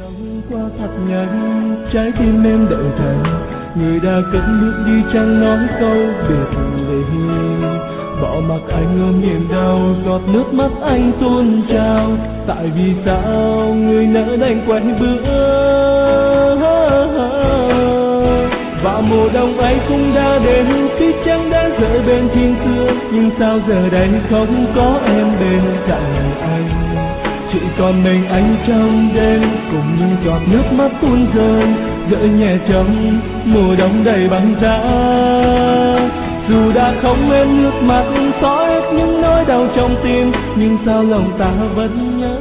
Tháng qua thật nhanh, trái tim em đợi thành người đã cất bước đi chẳng nói câu biệt ly. Bỏ mặc anh ôm niềm đau, giọt nước mắt anh tuôn trào. Tại vì sao người nỡ đành quay bước? Và mùa đông ấy cũng đã đến, khi trăng đã rơi bên thiên xưa. Nhưng sao giờ đây không có em bên cạnh anh, chỉ còn mình anh trong đêm, cùng những giọt nước mắt tuôn rơi, gợi nhẹ trong mùa đông đầy băng giá. Dù đã không em nước mắt xóa hết những nỗi đau trong tim, nhưng sao lòng ta vẫn nhớ